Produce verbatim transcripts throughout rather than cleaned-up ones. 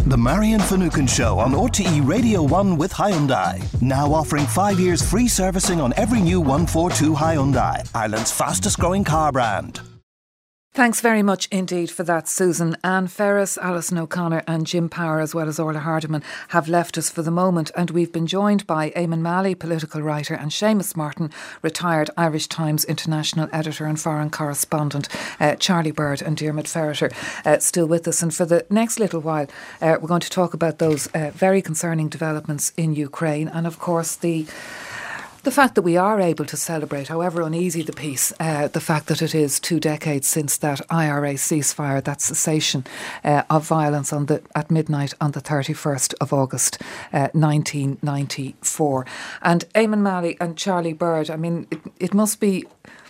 The Marion Finucane Show on R T E Radio one with Hyundai. Now offering five years free servicing on every new one forty-two Hyundai, Ireland's fastest growing car brand. Thanks very much indeed for that, Susan. Anne Ferris, Alison O'Connor and Jim Power, as well as Orla Hardiman, have left us for the moment, and we've been joined by Eamon Malley, political writer, and Seamus Martin, retired Irish Times international editor and foreign correspondent, uh, Charlie Bird and Diarmuid Ferriter, uh, still with us. And for the next little while, uh, we're going to talk about those uh, very concerning developments in Ukraine, and of course the The fact that we are able to celebrate, however uneasy the peace, uh, the fact that it is two decades since that I R A ceasefire, that cessation uh, of violence on the at midnight on the thirty-first of August uh, nineteen ninety-four. And Eamon Malley and Charlie Bird, I mean, it, it must be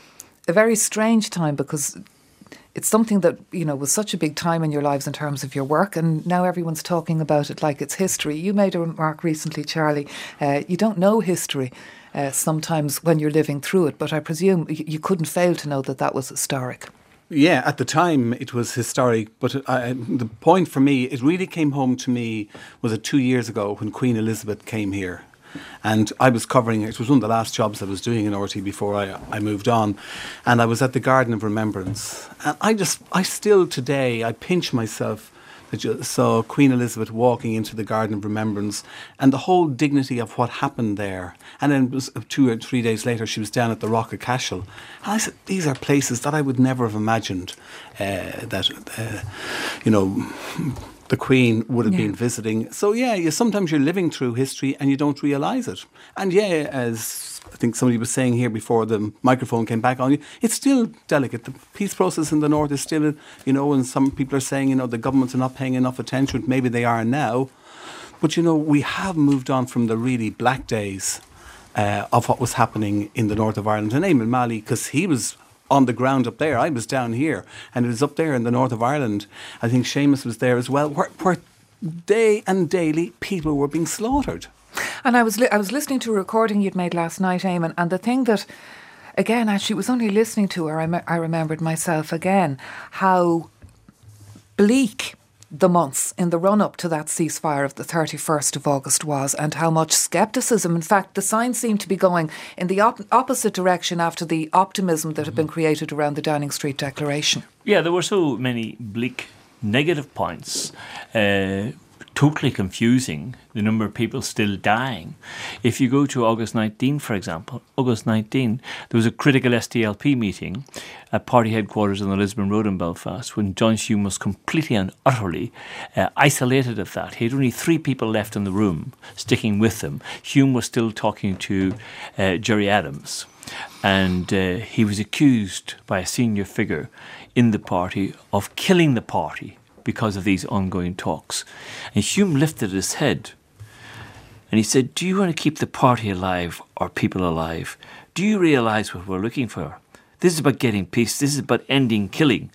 a very strange time, because it's something that, you know, was such a big time in your lives in terms of your work, and now everyone's talking about it like it's history. You made a remark recently, Charlie, uh, you don't know history Uh, sometimes when you're living through it, but I presume you couldn't fail to know that that was historic. Yeah, at the time it was historic, but I, the point for me, it really came home to me, was it two years ago when Queen Elizabeth came here. And I was covering, it was one of the last jobs I was doing in R T before I, I moved on. And I was at the Garden of Remembrance. And I just, I still today, I pinch myself that you saw Queen Elizabeth walking into the Garden of Remembrance, and the whole dignity of what happened there. And then it was two or three days later, she was down at the Rock of Cashel. And I said, these are places that I would never have imagined uh, that, uh, you know, the Queen would have yeah. been visiting. So yeah, you, sometimes you're living through history and you don't realise it. And yeah, as I think somebody was saying here before the microphone came back on you, it's still delicate. The peace process in the north is still, you know, and some people are saying, you know, the governments are not paying enough attention. Maybe they are now. But, you know, we have moved on from the really black days uh, of what was happening in the north of Ireland. And Eamon Malley, because he was on the ground up there, I was down here, and it was up there in the north of Ireland. I think Seamus was there as well, where, where day and daily people were being slaughtered. And I was li- I was listening to a recording you'd made last night, Eamon, and the thing that, again, actually was only listening to her, I, me- I remembered myself again, how bleak the months in the run-up to that ceasefire of the thirty-first of August was, and how much scepticism. In fact, the signs seemed to be going in the op- opposite direction after the optimism that had been created around the Downing Street Declaration. Yeah, there were so many bleak negative points. Uh, totally confusing, the number of people still dying. If you go to August nineteenth, for example, August nineteenth, there was a critical S D L P meeting at party headquarters on the Lisbon Road in Belfast, when John Hume was completely and utterly uh, isolated at that. He had only three people left in the room, sticking with him. Hume was still talking to uh, Gerry Adams, and uh, he was accused by a senior figure in the party of killing the party because of these ongoing talks. And Hume lifted his head and he said, do you want to keep the party alive or people alive? Do you realise what we're looking for? This is about getting peace. This is about ending killing.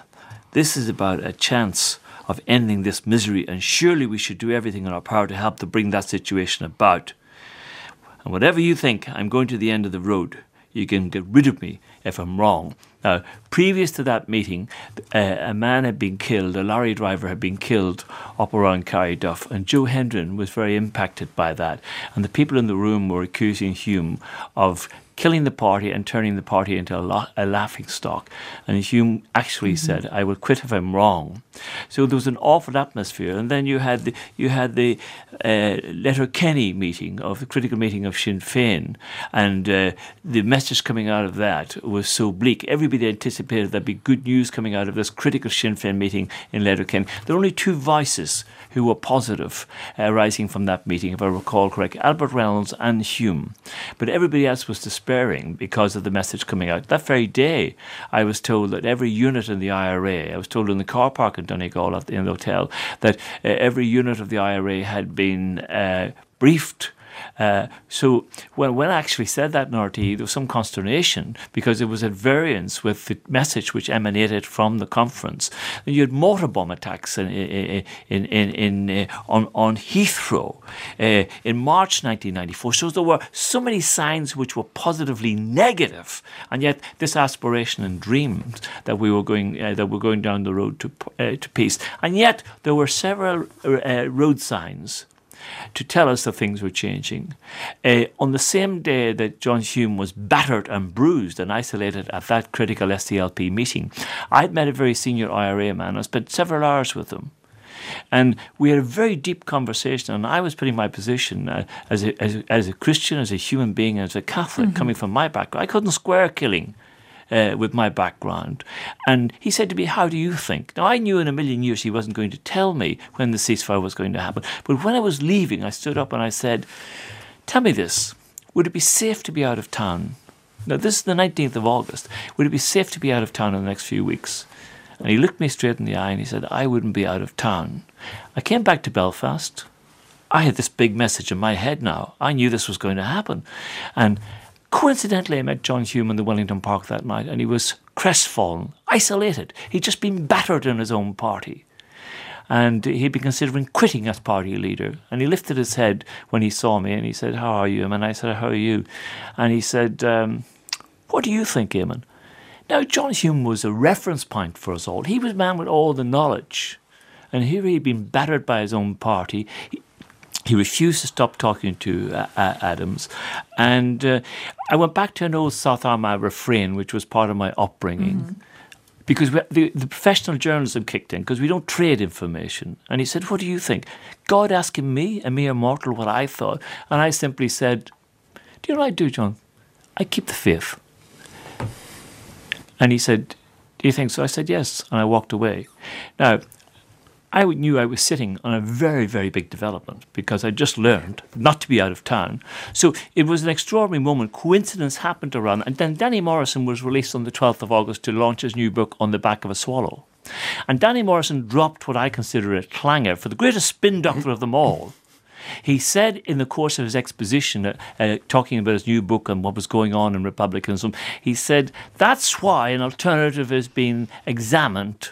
This is about a chance of ending this misery, and surely we should do everything in our power to help to bring that situation about. And whatever you think, I'm going to the end of the road. You can get rid of me if I'm wrong. Now, previous to that meeting, uh, a man had been killed, a lorry driver had been killed up around Carryduff, and Joe Hendren was very impacted by that. And the people in the room were accusing Hume of killing the party and turning the party into a, la- a laughing stock. And Hume actually mm-hmm. said, I will quit if I'm wrong. So there was an awful atmosphere. And then you had the you had the uh, Letterkenny meeting, of the critical meeting of Sinn Féin. And uh, the message coming out of that was so bleak. Everybody anticipated there'd be good news coming out of this critical Sinn Féin meeting in Letterkenny. There were only two voices who were positive uh, rising from that meeting, if I recall correctly, Albert Reynolds and Hume. But everybody else was despairing because of the message coming out. That very day, I was told that every unit in the I R A, I was told in the car park in Donegal at the, in the hotel, that uh, every unit of the I R A had been uh, briefed Uh, so when, when I actually said that in R T E, there was some consternation because it was at variance with the message which emanated from the conference. And you had mortar bomb attacks in, in, in, in, in, uh, on, on Heathrow uh, in March nineteen ninety-four. So there were so many signs which were positively negative, and yet this aspiration and dreams that we were going uh, that we're going down the road to uh, to peace. And yet there were several uh, road signs to tell us that things were changing. Uh, on the same day that John Hume was battered and bruised and isolated at that critical S D L P meeting, I had met a very senior I R A man. I spent several hours with him. And we had a very deep conversation, and I was putting my position uh, as, a, as, a, as a Christian, as a human being, as a Catholic, mm-hmm. coming from my background. I couldn't square killing uh, with my background. And he said to me, how do you think? Now, I knew in a million years he wasn't going to tell me when the ceasefire was going to happen. But when I was leaving, I stood up and I said, tell me this, would it be safe to be out of town? Now, this is the nineteenth of August. Would it be safe to be out of town in the next few weeks? And he looked me straight in the eye and he said, I wouldn't be out of town. I came back to Belfast. I had this big message in my head now. I knew this was going to happen. And coincidentally, I met John Hume in the Wellington Park that night, and he was crestfallen, isolated. He'd just been battered in his own party. And he'd been considering quitting as party leader. And he lifted his head when he saw me and he said, how are you, Eamon? I said, how are you? And he said, um, what do you think, Eamon? Now, John Hume was a reference point for us all. He was a man with all the knowledge. And here he'd been battered by his own party. He, he refused to stop talking to uh, uh, Adams. And uh, I went back to an old South Armagh refrain, which was part of my upbringing. Mm-hmm. Because we, the, the professional journalism kicked in, because we don't trade information. And he said, what do you think? God asking me, a mere mortal, what I thought. And I simply said, do you know what I do, John? I keep the faith. And he said, do you think so? I said, yes. And I walked away. Now, I knew I was sitting on a very, very big development because I just learned not to be out of town. So it was an extraordinary moment. Coincidence happened to run. And then Danny Morrison was released on the twelfth of August to launch his new book, On the Back of a Swallow. And Danny Morrison dropped what I consider a clanger for the greatest spin doctor of them all. He said in the course of his exposition, uh, uh, talking about his new book and what was going on in republicanism, he said, that's why an alternative is being examined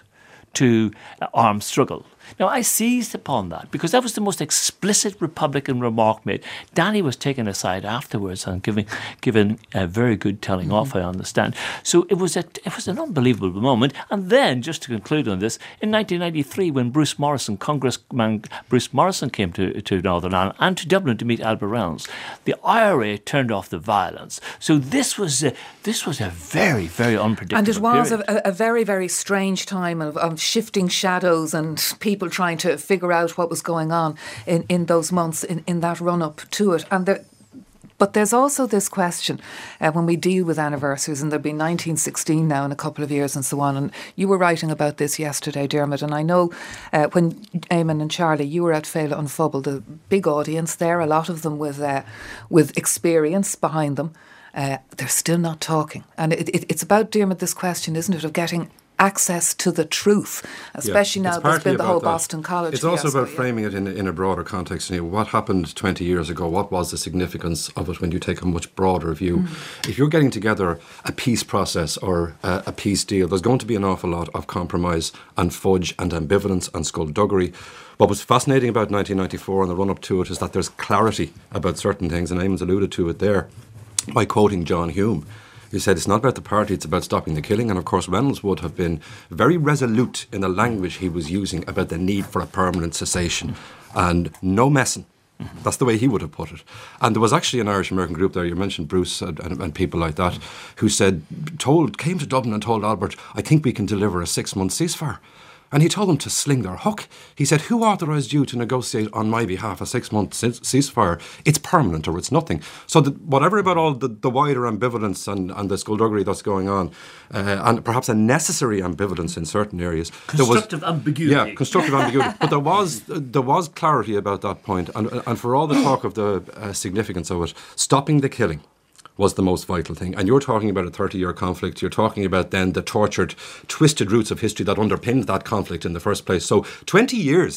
to uh, armed struggle. Now, I seized upon that because that was the most explicit Republican remark made. Danny was taken aside afterwards and given given a very good telling mm-hmm. off, I understand. So it was a, it was an unbelievable moment. And then, just to conclude on this, in nineteen ninety-three, when Bruce Morrison, Congressman Bruce Morrison came to, to Northern Ireland and to Dublin to meet Albert Reynolds, the I R A turned off the violence. So this was a, this was a very, very unpredictable And it was period. a, a very, very strange time of, of shifting shadows and people trying to figure out what was going on in, in those months, in, in that run-up to it. And there, but there's also this question, uh, when we deal with anniversaries, and there'll be nineteen sixteen now in a couple of years and so on, and you were writing about this yesterday, Dermot, and I know uh, when Eamon and Charlie, you were at Féile an Phobal, the big audience there, a lot of them with, uh, with experience behind them, uh, they're still not talking. And it, it, it's about, Dermot, this question, isn't it, of getting access to the truth, especially yeah, now there's been the whole that. Boston College It's also fiasco, about yeah. framing it in, in a broader context. You know, what happened twenty years ago? What was the significance of it when you take a much broader view? Mm. If you're getting together a peace process or a, a peace deal, there's going to be an awful lot of compromise and fudge and ambivalence and skullduggery. What was fascinating about nineteen ninety-four and the run-up to it is that there's clarity about certain things, and Eamon's alluded to it there by quoting John Hume. He said it's not about the party, it's about stopping the killing. And of course Reynolds would have been very resolute in the language he was using about the need for a permanent cessation and no messing. That's the way he would have put it. And there was actually an Irish-American group there, you mentioned Bruce and, and, and people like that, who said, told, came to Dublin and told Albert, I think we can deliver a six-month ceasefire. And he told them to sling their hook. He said, who authorised you to negotiate on my behalf a six-month ceasefire? It's permanent or it's nothing. So the, whatever about all the, the wider ambivalence and, and the skullduggery that's going on, uh, and perhaps a necessary ambivalence in certain areas. Constructive was, ambiguity. Yeah, constructive ambiguity. But there was there was clarity about that point. And, and for all the talk of the uh, significance of it, stopping the killing was the most vital thing. And you're talking about a thirty-year conflict. You're talking about then the tortured, twisted roots of history that underpinned that conflict in the first place. So twenty years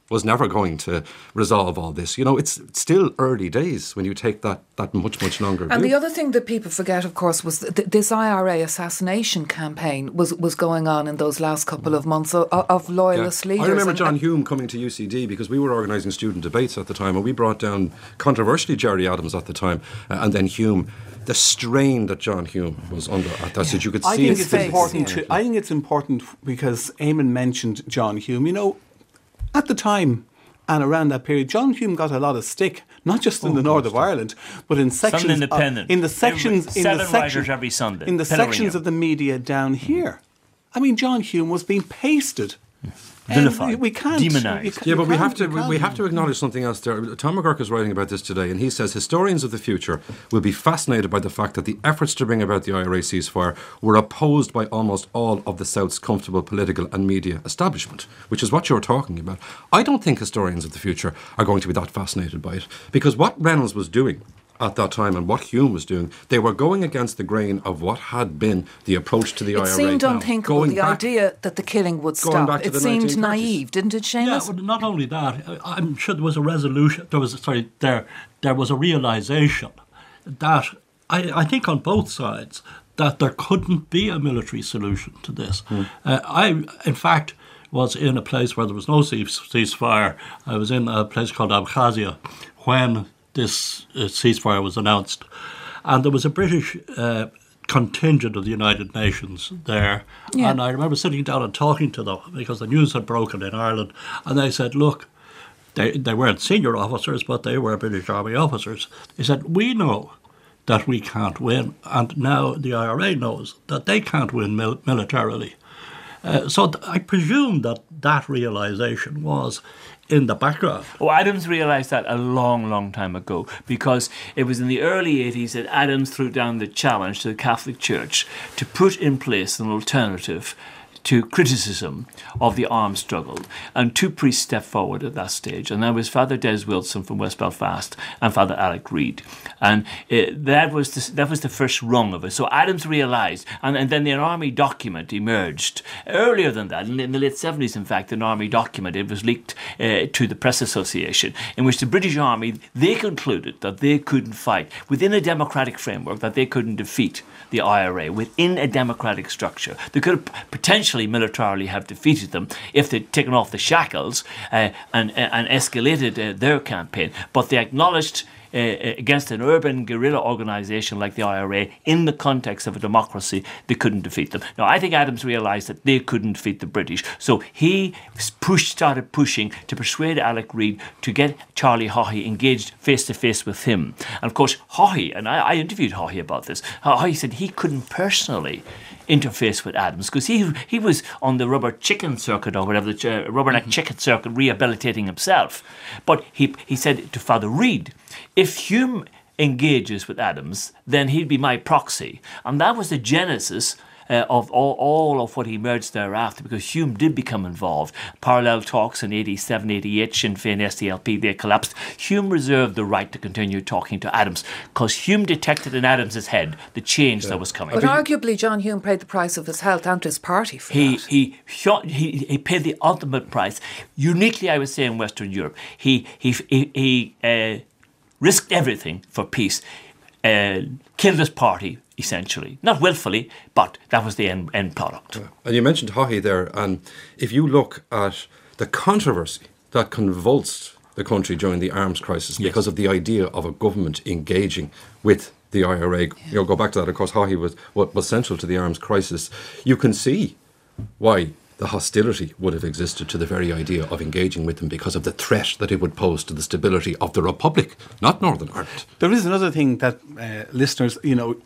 was never going to resolve all this. You know, it's still early days when you take that, that much, much longer And view. the other thing that people forget, of course, was that this I R A assassination campaign was, was going on in those last couple of months of, of loyalist Yeah. leaders. I remember and, John Hume coming to U C D because we were organising student debates at the time, and we brought down, controversially, Gerry Adams at the time, uh, and then Hume. The strain that John Hume was under at that stage, you could I see think it. it's face, important. yeah. To, I think it's important because Eamon mentioned John Hume. You know, at the time and around that period, John Hume got a lot of stick, not just in Oh, the north gosh, of Ireland, but in sections Sunday of, Independent. in the sections Every- in seven the section, writers every Sunday. in the Pillorying sections him. of the media down here. I mean, John Hume was being pasted. Vilified. And we, we can't. Demonised. we ca- Yeah, we but we can't- have to we we, we can't. have to acknowledge something else there. Tom McGurk is writing about this today, and he says historians of the future will be fascinated by the fact that the efforts to bring about the I R A ceasefire were opposed by almost all of the South's comfortable political and media establishment, which is what you're talking about. I don't think historians of the future are going to be that fascinated by it, because what Reynolds was doing at that time and what Hume was doing, they were going against the grain of what had been the approach to the it I R A. seemed Now, unthinkable, going the back- idea that the killing would going stop. back to It the seemed nineteen thirties. naive, didn't it, Yeah, Seamus? well, not only that, I- I'm sure there was a resolution. There was sorry, there there was a realization that I, I think on both sides that there couldn't be a military solution to this. Mm. Uh, I, in fact, was in a place where there was no cease- ceasefire. I was in a place called Abkhazia when this uh, ceasefire was announced, and there was a British uh, contingent of the United Nations there. Yeah. And I remember sitting down and talking to them because the news had broken in Ireland, and they said, look, they, they weren't senior officers, but they were British Army officers. They said, we know that we can't win, and now the I R A knows that they can't win mil- militarily. Uh, so th- I presume that that realisation was in the background. Oh, Adams realised that a long, long time ago, because it was in the early eighties that Adams threw down the challenge to the Catholic Church to put in place an alternative to criticism of the armed struggle. And two priests stepped forward at that stage, and that was Father Des Wilson from West Belfast and Father Alec Reid. And it, that was the, that was the first rung of it. So Adams realised, and, and then an army document emerged. Earlier than that, in, in the late seventies, in fact, an army document, it was leaked uh, to the Press Association, in which the British Army, they concluded that they couldn't fight within a democratic framework, that they couldn't defeat the I R A within a democratic structure. They could have potentially militarily have defeated them if they'd taken off the shackles uh, and, and escalated uh, their campaign. But they acknowledged uh, against an urban guerrilla organisation like the I R A, in the context of a democracy, they couldn't defeat them. Now, I think Adams realised that they couldn't defeat the British. So he pushed, started pushing to persuade Alec Reid to get Charlie Haughey engaged face-to-face with him. And of course, Haughey, and I, I interviewed Haughey about this, Haughey said he couldn't personally interface with Adams because he he was on the rubber chicken circuit or whatever, the uh, rubberneck chicken circuit, rehabilitating himself. But he he said to Father Reid, if Hume engages with Adams, then he'd be my proxy. And that was the genesis Uh, of all, all of what emerged thereafter, because Hume did become involved. Parallel talks in eighty-seven, eighty-eight, Sinn Féin, S D L P, they collapsed. Hume reserved the right to continue talking to Adams because Hume detected in Adams's head the change yeah. that was coming. But arguably John Hume paid the price of his health and his party for he, that. He, he, he paid the ultimate price. Uniquely, I would say, in Western Europe. He, he, he, he uh, risked everything for peace, uh, killed his party, essentially. Not willfully, but that was the end, end product. Yeah. And you mentioned Haughey there, and if you look at the controversy that convulsed the country during the arms crisis yes. because of the idea of a government engaging with the I R A, yeah. you know, go back to that, of course, Haughey was, was central to the arms crisis. You can see why the hostility would have existed to the very idea of engaging with them because of the threat that it would pose to the stability of the Republic, not Northern Ireland. There is another thing that uh, listeners, you know,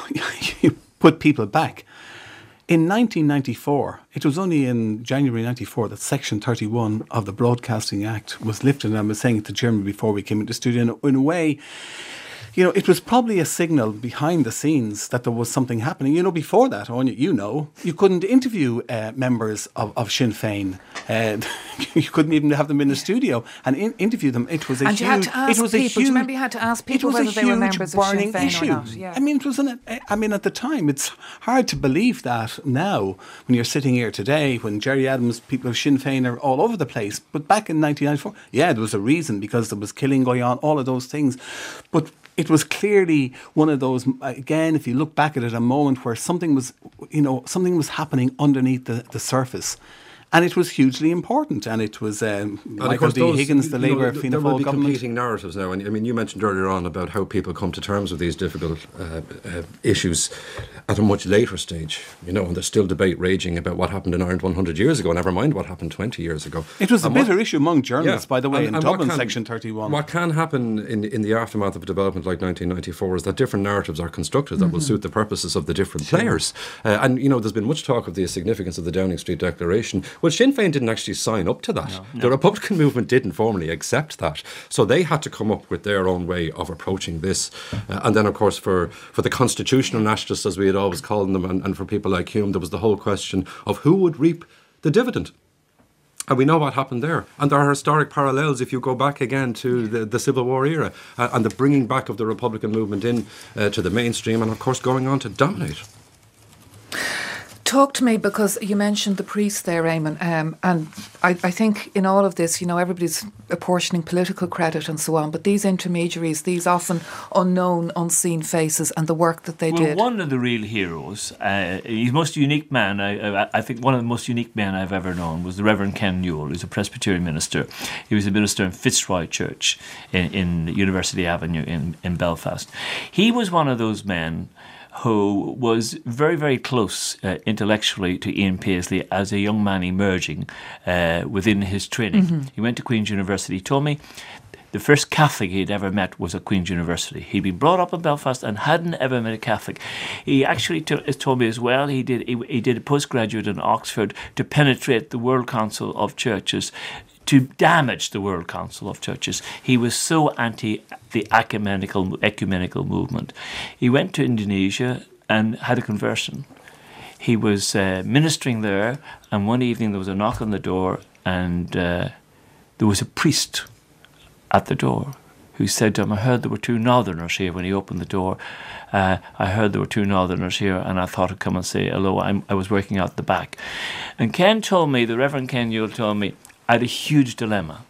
you put people back. In nineteen ninety-four, it was only in January ninety-four that Section thirty-one of the Broadcasting Act was lifted, and I was saying it to Jeremy before we came into the studio, in, in a way, you know, it was probably a signal behind the scenes that there was something happening. You know, before that, Anya, you know, you couldn't interview uh, members of, of Sinn Féin. Uh, you couldn't even have them in the studio and in, interview them. It was a and huge. you had to ask it was people. a huge. Do you remember you had to ask people whether they were members of Sinn Féin issue. or not? Yeah. I mean, it was. An, I mean, at the time, it's hard to believe that now when you're sitting here today, when Gerry Adams, people of Sinn Féin are all over the place. But back in nineteen ninety-four, yeah, there was a reason because there was killing going on, all of those things. But it was clearly one of those, again, if you look back at it, a moment where something was, you know, something was happening underneath the, the surface. And it was hugely important, and it was um, Michael D. those, Higgins, the Labour know, Fianna there will Fáil be government. competing narratives now, and I mean, you mentioned earlier on about how people come to terms with these difficult uh, uh, issues at a much later stage, you know, and there's still debate raging about what happened in Ireland one hundred years ago, never mind what happened twenty years ago. It was and a bitter what, issue among journalists, yeah, by the way, and, in and Dublin, can, Section thirty-one. What can happen in, in the aftermath of a development like nineteen ninety-four is that different narratives are constructed that mm-hmm. will suit the purposes of the different sure. players. Uh, and, you know, there's been much talk of the significance of the Downing Street Declaration. Well, Sinn Féin didn't actually sign up to that. No, no. The Republican movement didn't formally accept that. So they had to come up with their own way of approaching this. Uh, and then, of course, for, for the constitutional nationalists, as we had always called them, and, and for people like Hume, there was the whole question of who would reap the dividend. And we know what happened there. And there are historic parallels if you go back again to the, the Civil War era uh, and the bringing back of the Republican movement in uh, to the mainstream and, of course, going on to dominate. Talk to me, because you mentioned the priest there, Eamon, um, and I, I think in all of this, you know, everybody's apportioning political credit and so on, but these intermediaries, these often unknown, unseen faces and the work that they well, did. One of the real heroes, uh, he's the most unique man, I, I, I think one of the most unique men I've ever known was the Reverend Ken Newell, who's a Presbyterian minister. He was a minister in Fitzroy Church in, in University Avenue in, in Belfast. He was one of those men who was very, very close uh, intellectually to Ian Paisley as a young man emerging uh, within his training. Mm-hmm. He went to Queen's University. He told me the first Catholic he'd ever met was at Queen's University. He'd been brought up in Belfast and hadn't ever met a Catholic. He actually t- told me as well, he did, he, he did a postgraduate in Oxford to penetrate the World Council of Churches, to damage the World Council of Churches. He was so anti the ecumenical, ecumenical movement. He went to Indonesia and had a conversion. He was uh, ministering there, and one evening there was a knock on the door, and uh, there was a priest at the door who said to him, I heard there were two northerners here. When he opened the door, uh, I heard there were two northerners here, and I thought I'd come and say hello. I'm, I was working out the back. And Ken told me, the Reverend Ken Newell told me, I had a huge dilemma.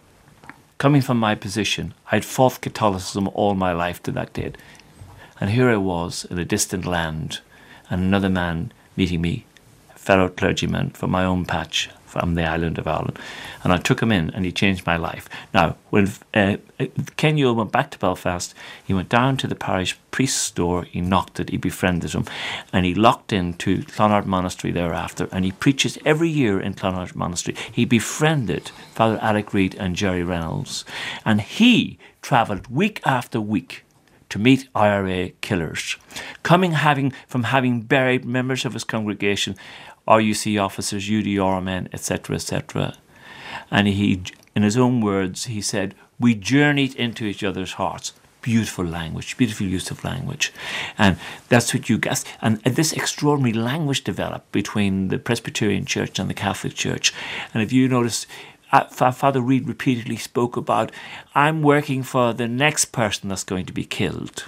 Coming from my position, I'd fought Catholicism all my life to that date. And here I was in a distant land, and another man meeting me, a fellow clergyman from my own patch, from the island of Ireland. And I took him in, and he changed my life. Now, when uh, Ken Newell went back to Belfast, he went down to the parish priest's door, he knocked it, he befriended him, and he locked into Clonard Monastery thereafter, and he preaches every year in Clonard Monastery. He befriended Father Alec Reid and Jerry Reynolds, and he travelled week after week to meet I R A killers, coming having from having buried members of his congregation, R U C officers, U D R men, et cetera, et cetera. And he, in his own words, he said, we journeyed into each other's hearts. Beautiful language, beautiful use of language. And that's what you guessed. And this extraordinary language developed between the Presbyterian Church and the Catholic Church. And if you notice, uh, Father Reid repeatedly spoke about, I'm working for the next person that's going to be killed.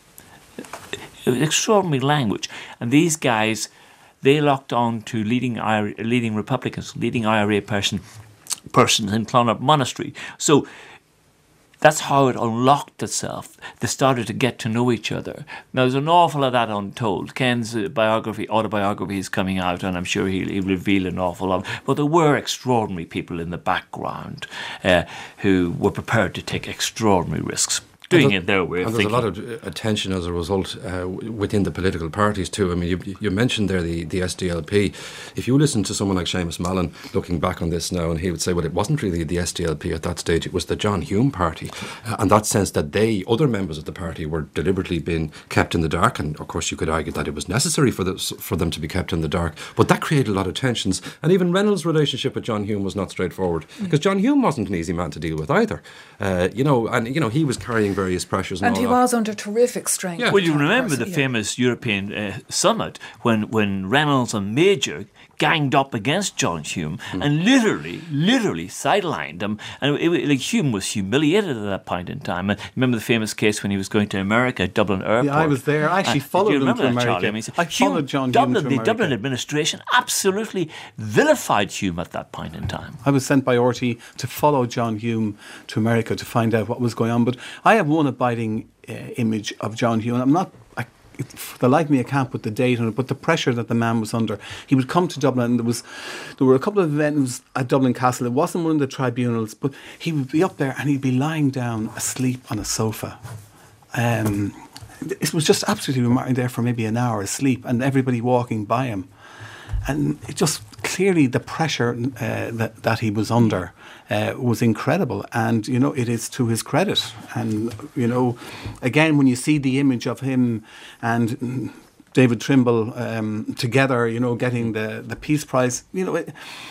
Extraordinary language. And these guys, they locked on to leading leading Republicans, leading I R A person, persons in Clonard Monastery. So that's how it unlocked itself. They started to get to know each other. Now, there's an awful lot of that untold. Ken's biography, autobiography is coming out, and I'm sure he'll, he'll reveal an awful lot. But there were extraordinary people in the background uh, who were prepared to take extraordinary risks. Doing it their way of and there's thinking. A lot of attention as a result uh, within the political parties too. I mean, you, you mentioned there the, the S D L P. If you listen to someone like Seamus Mallon looking back on this now, and he would say, well, it wasn't really the S D L P at that stage, it was the John Hume party. Uh, and that sense that they, other members of the party, were deliberately being kept in the dark. And of course you could argue that it was necessary for, the, for them to be kept in the dark. But that created a lot of tensions. And even Reynolds' relationship with John Hume was not straightforward. Because John Hume wasn't an easy man to deal with either. Uh, you know, and you know, he was carrying very various pressures and, And all he that. was under terrific strain. Yeah. Well, you That remember person, the yeah. famous European uh, summit when, when Reynolds and Major ganged up against John Hume Hmm. and literally, literally sidelined him. And it, it, like Hume was humiliated at that point in time. And remember the famous case when he was going to America, Dublin Airport. Yeah, I was there. I actually And followed do you him remember to that, America. Charlie? I, mean, I followed John Hume Dublin, to The America. Dublin administration absolutely vilified Hume at that point in time. I was sent by R T E to follow John Hume to America to find out what was going on. But I have one abiding uh, image of John Hume. And I'm not, I, it, for the life of me, I can't put the date on it, but the pressure that the man was under. He would come to Dublin, and there was there were a couple of events at Dublin Castle. It wasn't one of the tribunals, but he would be up there and he'd be lying down asleep on a sofa. Um, it was just absolutely remarkable there for maybe an hour asleep, and everybody walking by him. And it just clearly the pressure uh, that, that he was under uh, was incredible. And, you know, it is to his credit. And, you know, again, when you see the image of him and mm, David Trimble um, together, you know, getting the, the Peace Prize, you know, it,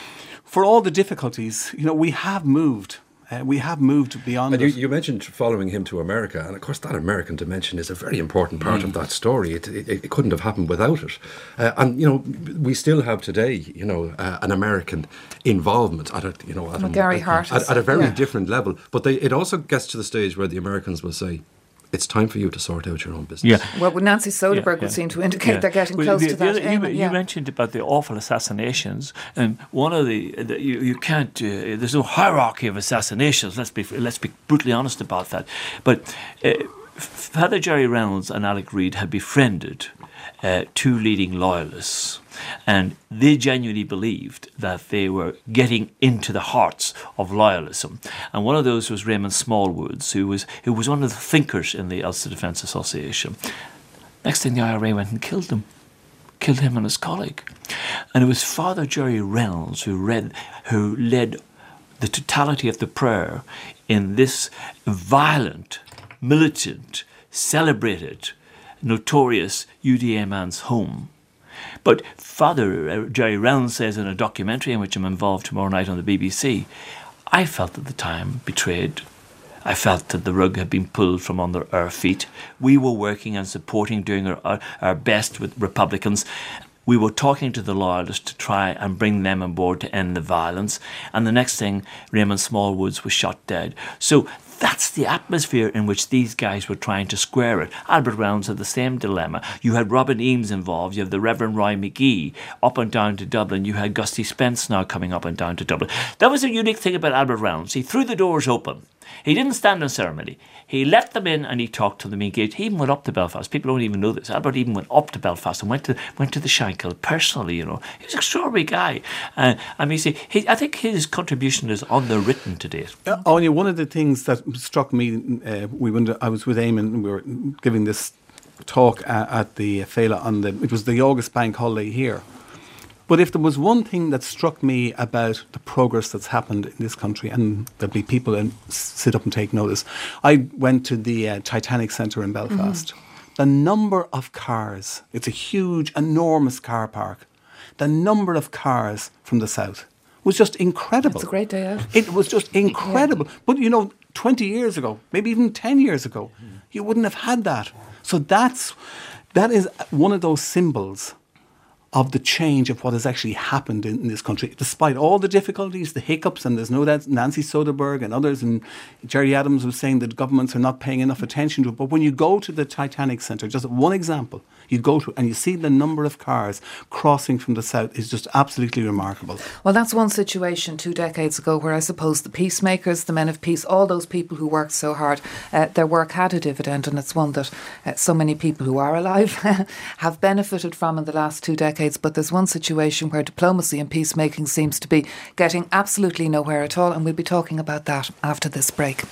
for all the difficulties, you know, we have moved. Uh, we have moved beyond And you, it. you mentioned following him to America, and of course that American dimension is a very important part Mm. of that story. It, it, it couldn't have happened without it. Uh, and, you know, we still have today, you know, uh, an American involvement at a, you know, at, Well, an- Gary at- Hart at, is- at a very yeah. different level. But they, it also gets to the stage where the Americans will say, it's time for you to sort out your own business. Yeah. Well, with Nancy Soderbergh Yeah, yeah. would seem to indicate Yeah. they're getting Well, close the- to the that. other- you, Eamon, you yeah. mentioned about the awful assassinations, and one of the, the you, you can't. Uh, there's no hierarchy of assassinations. Let's be let's be brutally honest about that. But uh, Father Jerry Reynolds and Alec Reid had befriended uh, two leading loyalists. And they genuinely believed that they were getting into the hearts of loyalism. And one of those was Raymond Smallwoods, who was who was one of the thinkers in the Ulster Defence Association. Next thing, the I R A went and killed him. Killed him and his colleague. And it was Father Jerry Reynolds who read, who led the totality of the prayer in this violent, militant, celebrated, notorious U D A man's home. But Father Jerry Reynolds says in a documentary in which I'm involved tomorrow night on the B B C, I felt at the time betrayed. I felt that the rug had been pulled from under our feet. We were working and supporting, doing our, our, our best with Republicans. We were talking to the loyalists to try and bring them on board to end the violence. And the next thing, Raymond Smallwoods was shot dead. So that's the atmosphere in which these guys were trying to square it. Albert Rounds had the same dilemma. You had Robin Eames involved. You have the Reverend Roy McGee up and down to Dublin. You had Gusty Spence now coming up and down to Dublin. That was a unique thing about Albert Rounds. He threw the doors open. He didn't stand on ceremony. He let them in and he talked to them. He engaged. He even went up to Belfast. People don't even know this. Albert even went up to Belfast and went to went to the Shankill personally. You know, he was an extraordinary guy. Uh, I mean, see, he, I think his contribution is underwritten to date. Uh, Anya, one of the things that struck me, uh, we went, I was with Eamon and we were giving this talk at, at the Féile on the, it was the August bank holiday here. But if there was one thing that struck me about the progress that's happened in this country, and there'll be people who sit up and take notice, I went to the uh, Titanic Centre in Belfast. Mm-hmm. The number of cars, it's a huge, enormous car park. The number of cars from the south was just incredible. It's a great day out. It was just incredible. Yeah. But, you know, twenty years ago, maybe even ten years ago, mm. you wouldn't have had that. So that's, that is one of those symbols of the change of what has actually happened in, in this country, despite all the difficulties, the hiccups, and there's no doubt Nancy Soderbergh and others, and Gerry Adams was saying that governments are not paying enough attention to it. But when you go to the Titanic Centre, just one example, you go to and you see the number of cars crossing from the south is just absolutely remarkable. Well, that's one situation two decades ago where I suppose the peacemakers, the men of peace, all those people who worked so hard, uh, their work had a dividend, and it's one that uh, so many people who are alive have benefited from in the last two decades. But there's one situation where diplomacy and peacemaking seems to be getting absolutely nowhere at all, and we'll be talking about that after this break.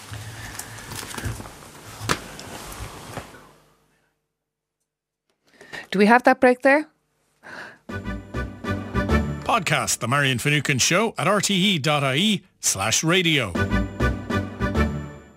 Do we have that break there? Podcast The Marion Finucane Show at r t e dot i e slash radio.